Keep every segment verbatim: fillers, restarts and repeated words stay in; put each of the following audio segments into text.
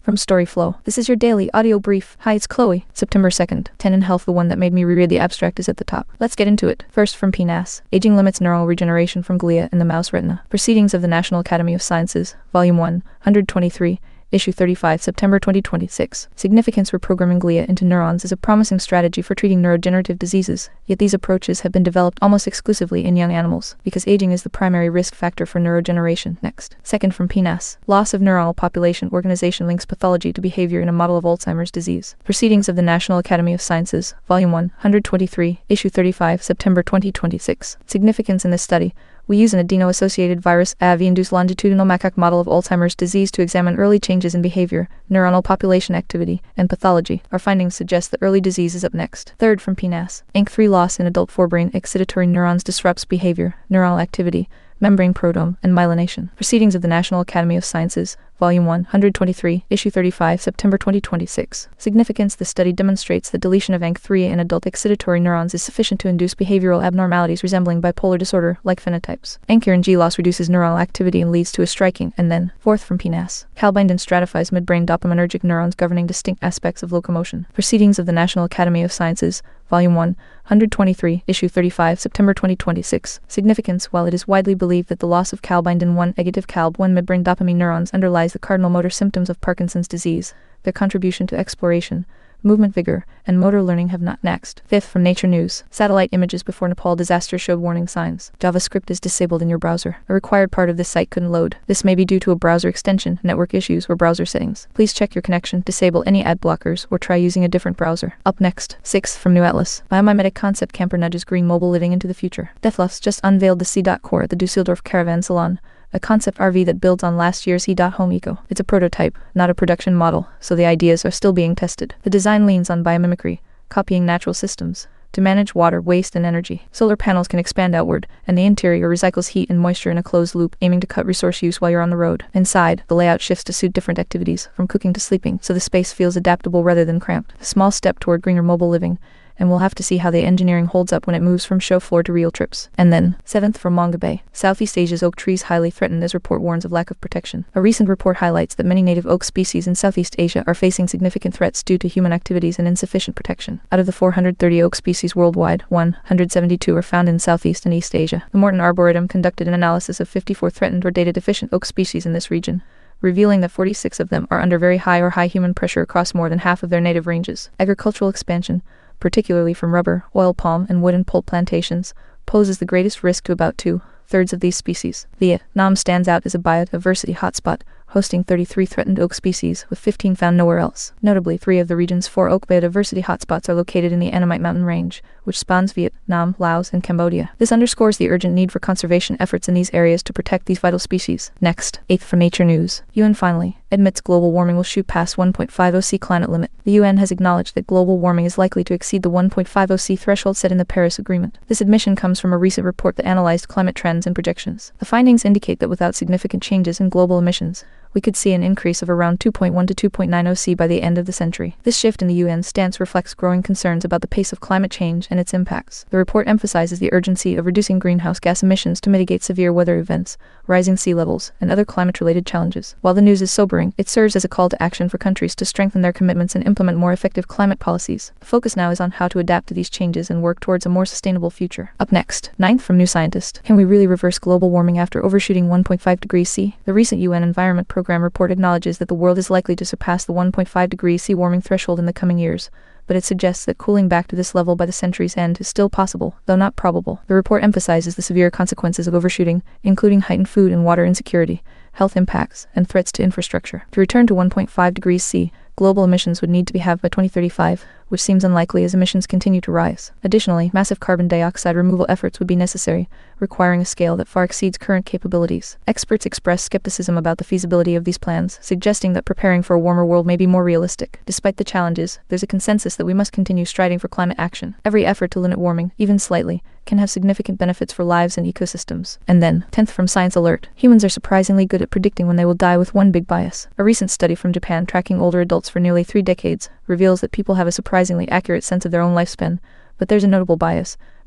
From Storyflow, this is your daily audio brief. Hi, it's Chloe. September second. ten in Health, the one that made me reread the abstract is at the top. Let's get into it. First, from P N A S, Aging Limits Neural Regeneration from Glia in the Mouse Retina. Proceedings of the National Academy of Sciences, Volume one, one hundred twenty-three, Issue thirty-five, September twenty twenty-six. Significance: reprogramming glia into neurons is a promising strategy for treating neurodegenerative diseases, yet these approaches have been developed almost exclusively in young animals, because aging is the primary risk factor for neurodegeneration. Next. Second, from P N A S, Loss of Neuronal Population Organization links pathology to behavior in a model of Alzheimer's disease. Proceedings of the National Academy of Sciences, Volume one, one hundred twenty-three, Issue thirty-five, September twenty twenty-six. Significance: in this study, we use an adeno-associated virus A V-induced longitudinal macaque model of Alzheimer's disease to examine early changes in behavior, neuronal population activity, and pathology. Our findings suggest that early disease is up next. Third, from P N A S, I N C three loss in adult forebrain excitatory neurons disrupts behavior, neuronal activity, membrane proteome, and myelination. Proceedings of the National Academy of Sciences, Volume one, one hundred twenty-three, Issue thirty-five, September twenty twenty-six. Significance: the study demonstrates that deletion of A N C three in adult excitatory neurons is sufficient to induce behavioral abnormalities resembling bipolar disorder, like phenotypes. A N C and G loss reduces neuronal activity and leads to a striking, and then. Fourth, from P N A S, Calbindin stratifies midbrain dopaminergic neurons governing distinct aspects of locomotion. Proceedings of the National Academy of Sciences, Volume one, one hundred twenty-three, Issue thirty-five, September twenty twenty-six. Significance: while it is widely believed that the loss of Calbindin one negative C A L B one midbrain dopamine neurons underlies the cardinal motor symptoms of Parkinson's disease, their contribution to exploration, movement vigor, and motor learning have not. Next. Fifth, from Nature News, satellite images before Nepal disaster showed warning signs. JavaScript is disabled in your browser. A required part of this site couldn't load. This may be due to a browser extension, network issues, or browser settings. Please check your connection, disable any ad blockers, or try using a different browser. Up next. Sixth, from New Atlas, biomimetic concept camper nudges green mobile living into the future. Deathless just unveiled the C.Core at the Dusseldorf Caravan Salon, a concept R V that builds on last year's E.Home Eco. It's a prototype, not a production model, so the ideas are still being tested. The design leans on biomimicry, copying natural systems, to manage water, waste, and energy. Solar panels can expand outward, and the interior recycles heat and moisture in a closed loop, aiming to cut resource use while you're on the road. Inside, the layout shifts to suit different activities, from cooking to sleeping, so the space feels adaptable rather than cramped. A small step toward greener mobile living, and we'll have to see how the engineering holds up when it moves from show floor to real trips. And then. Seventh, from Manga Bay, Southeast Asia's oak trees highly threatened as report warns of lack of protection. A recent report highlights that many native oak species in Southeast Asia are facing significant threats due to human activities and insufficient protection. Out of the four hundred thirty oak species worldwide, one hundred seventy-two are found in Southeast and East Asia. The Morton Arboretum conducted an analysis of fifty-four threatened or data-deficient oak species in this region, revealing that forty-six of them are under very high or high human pressure across more than half of their native ranges. Agricultural expansion, particularly from rubber, oil palm, and wood and pulp plantations, poses the greatest risk to about two-thirds of these species. Vietnam stands out as a biodiversity hotspot, hosting thirty-three threatened oak species, with fifteen found nowhere else. Notably, three of the region's four oak biodiversity hotspots are located in the Annamite Mountain Range, which spans Vietnam, Laos, and Cambodia. This underscores the urgent need for conservation efforts in these areas to protect these vital species. Next. Eighth, from Nature News, U N finally admits global warming will shoot past one point five oh C climate limit. The U N has acknowledged that global warming is likely to exceed the one point five oh C threshold set in the Paris Agreement. This admission comes from a recent report that analyzed climate trends and projections. The findings indicate that without significant changes in global emissions, we could see an increase of around two point one to two point nine oh C by the end of the century. This shift in the U N stance reflects growing concerns about the pace of climate change and its impacts. The report emphasizes the urgency of reducing greenhouse gas emissions to mitigate severe weather events, rising sea levels, and other climate-related challenges. While the news is sobering, it serves as a call to action for countries to strengthen their commitments and implement more effective climate policies. The focus now is on how to adapt to these changes and work towards a more sustainable future. Up next. Ninth, from New Scientist, can we really reverse global warming after overshooting one point five degrees C? The recent U N Environment Program report acknowledges that the world is likely to surpass the one point five degrees C warming threshold in the coming years, but it suggests that cooling back to this level by the century's end is still possible, though not probable. The report emphasizes the severe consequences of overshooting, including heightened food and water insecurity, health impacts, and threats to infrastructure. To return to one point five degrees C, global emissions would need to be halved by twenty thirty-five, which seems unlikely as emissions continue to rise. Additionally, massive carbon dioxide removal efforts would be necessary, requiring a scale that far exceeds current capabilities. Experts express skepticism about the feasibility of these plans, suggesting that preparing for a warmer world may be more realistic. Despite the challenges, there's a consensus that we must continue striding for climate action. Every effort to limit warming, even slightly, can have significant benefits for lives and ecosystems. And then, tenth, from Science Alert, humans are surprisingly good at predicting when they will die with one big bias. A recent study from Japan tracking older adults for nearly three decades reveals that people have a surprisingly accurate sense of their own lifespan, but there's a notable bias.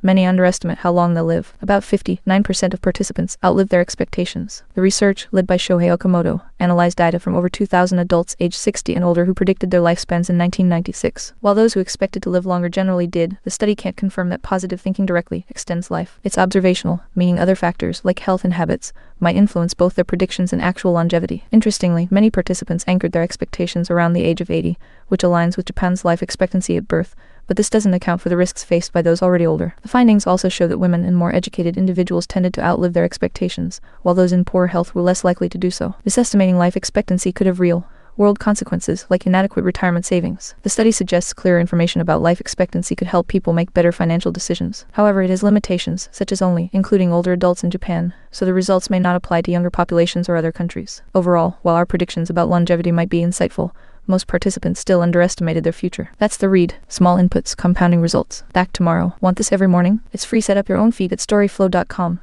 Many underestimate how long they'll live. About fifty-nine percent of participants outlived their expectations. The research, led by Shohei Okamoto, analyzed data from over two thousand adults aged sixty and older who predicted their lifespans in nineteen ninety-six. While those who expected to live longer generally did, the study can't confirm that positive thinking directly extends life. It's observational, meaning other factors, like health and habits, might influence both their predictions and actual longevity. Interestingly, many participants anchored their expectations around the age of eighty, which aligns with Japan's life expectancy at birth, but this doesn't account for the risks faced by those already older. The findings also show that women and more educated individuals tended to outlive their expectations, while those in poor health were less likely to do so. Misestimating life expectancy could have real world consequences, like inadequate retirement savings. The study suggests clearer information about life expectancy could help people make better financial decisions. However, it has limitations, such as only including older adults in Japan, so the results may not apply to younger populations or other countries. Overall, while our predictions about longevity might be insightful, most participants still underestimated their future. That's the read. Small inputs, compounding results. Back tomorrow. Want this every morning? It's free. Set up your own feed at storyflow dot com.